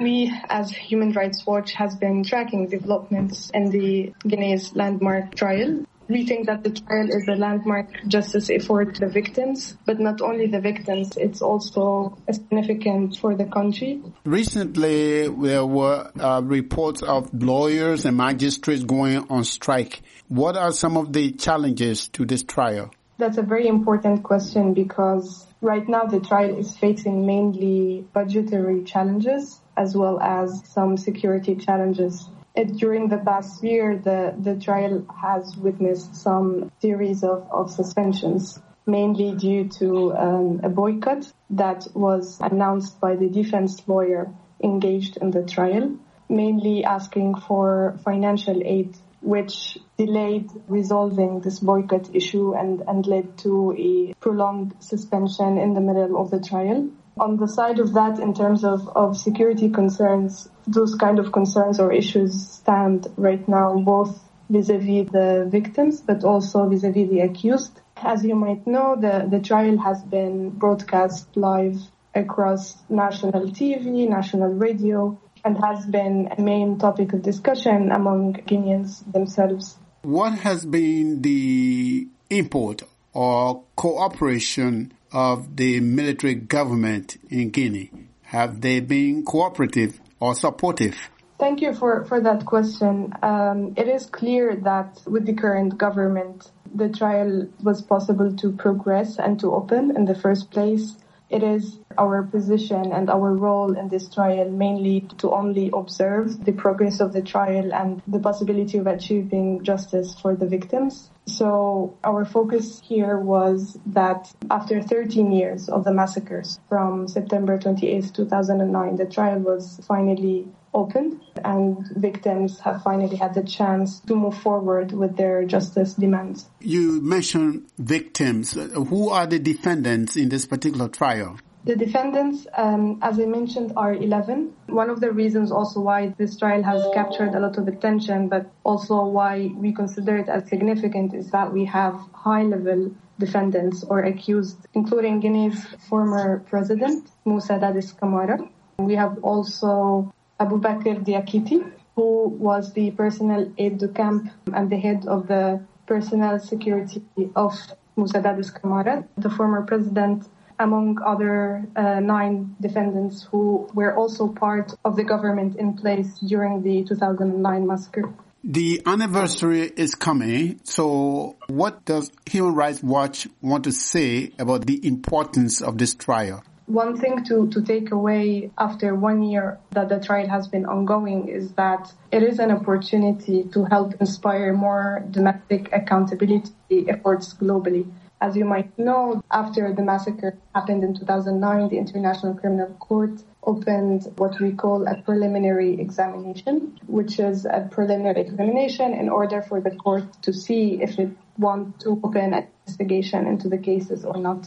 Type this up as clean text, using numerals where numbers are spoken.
We, as Human Rights Watch, has been tracking developments in the Guinea's landmark trial. We think that the trial is a landmark justice effort for the victims, but not only the victims, it's also significant for the country. Recently, there were reports of lawyers and magistrates going on strike. What are some of the challenges to this trial? That's a very important question because right now the trial is facing mainly budgetary challenges as well as some security challenges. During the past year, the trial has witnessed some series of suspensions, mainly due to a boycott that was announced by the defense lawyer engaged in the trial, mainly asking for financial aid, which delayed resolving this boycott issue and led to a prolonged suspension in the middle of the trial. On the side of that, in terms of security concerns, those kind of concerns or issues stand right now both vis-a-vis the victims but also vis-a-vis the accused. As you might know, the trial has been broadcast live across national TV, national radio, and has been a main topic of discussion among Guineans themselves. What has been the import or cooperation of the military government in Guinea? Have they been cooperative or supportive? Thank you for that question. It is clear that with the current government, the trial was possible to progress and to open in the first place. It is our position and our role in this trial mainly to only observe the progress of the trial and the possibility of achieving justice for the victims. So our focus here was that after 13 years of the massacres from September 28, 2009, the trial was finally opened and victims have finally had the chance to move forward with their justice demands. You mentioned victims. Who are the defendants in this particular trial? The defendants, as I mentioned, are 11. One of the reasons also why this trial has captured a lot of attention, but also why we consider it as significant, is that we have high-level defendants or accused, including Guinea's former president, Moussa Dadis Camara. We have also Abubakar Diakité, who was the personal aide-de-camp and the head of the personal security of Moussa Dadis Camara, the former president, among other 9 defendants who were also part of the government in place during the 2009 massacre. The anniversary is coming, so what does Human Rights Watch want to say about the importance of this trial? One thing to take away after 1 year that the trial has been ongoing is that it is an opportunity to help inspire more domestic accountability efforts globally. As you might know, after the massacre happened in 2009, the International Criminal Court opened what we call a preliminary examination, which is a preliminary examination in order for the court to see if it wants to open an investigation into the cases or not.